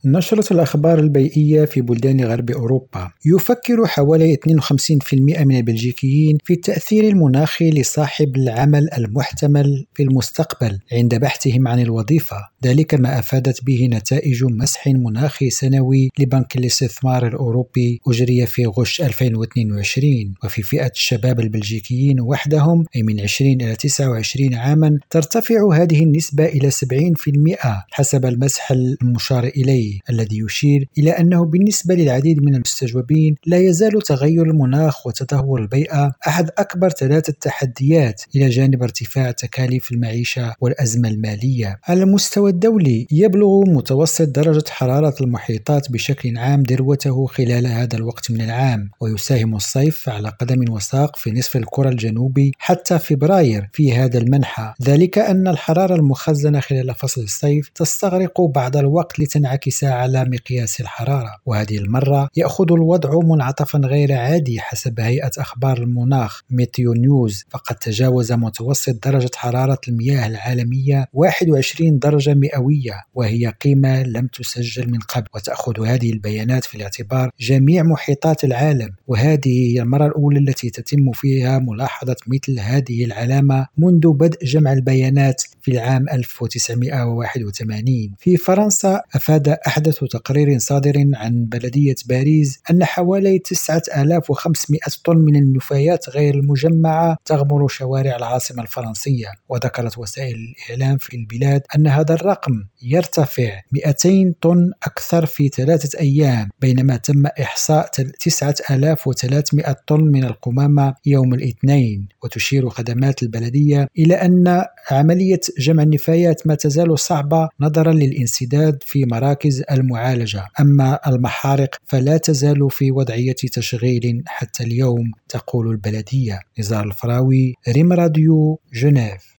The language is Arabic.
نشرة الأخبار البيئية في بلدان غرب أوروبا. يفكر حوالي 52% من البلجيكيين في التأثير المناخي لصاحب العمل المحتمل في المستقبل عند بحثهم عن الوظيفة، ذلك ما أفادت به نتائج مسح مناخي سنوي لبنك الاستثمار الأوروبي أجري في غش 2022. وفي فئة الشباب البلجيكيين وحدهم، أي من 20 إلى 29 عاما، ترتفع هذه النسبة إلى 70% حسب المسح المشار إليه، الذي يشير إلى أنه بالنسبة للعديد من المستجوبين لا يزال تغير المناخ وتدهور البيئة أحد أكبر 3 تحديات، إلى جانب ارتفاع تكاليف المعيشة والأزمة المالية. على المستوى الدولي، يبلغ متوسط درجة حرارة المحيطات بشكل عام ذروته خلال هذا الوقت من العام، ويساهم الصيف على قدم وساق في نصف الكرة الجنوبي حتى فبراير في هذا المنحى، ذلك أن الحرارة المخزنة خلال فصل الصيف تستغرق بعض الوقت لتنعكس على مقياس الحرارة. وهذه المرة يأخذ الوضع منعطفا غير عادي حسب هيئة أخبار المناخ ميتيو نيوز، فقد تجاوز متوسط درجة حرارة المياه العالمية 21 درجة مئوية، وهي قيمة لم تسجل من قبل. وتأخذ هذه البيانات في الاعتبار جميع محيطات العالم، وهذه هي المرة الأولى التي تتم فيها ملاحظة مثل هذه العلامة منذ بدء جمع البيانات في العام 1981. في فرنسا، أفاد أحدث تقرير صادر عن بلدية باريس أن حوالي 9500 طن من النفايات غير المجمعة تغمر شوارع العاصمة الفرنسية. وذكرت وسائل الإعلام في البلاد أن هذا الرقم يرتفع 200 طن أكثر في 3 أيام، بينما تم إحصاء 9300 طن من القمامة يوم الاثنين. وتشير خدمات البلدية إلى أن عملية جمع النفايات ما تزال صعبة نظرا للانسداد في مراكز المعالجة، أما المحارق فلا تزال في وضعية تشغيل حتى اليوم، تقول البلدية. نزار الفراوي، ريم راديو، جنيف.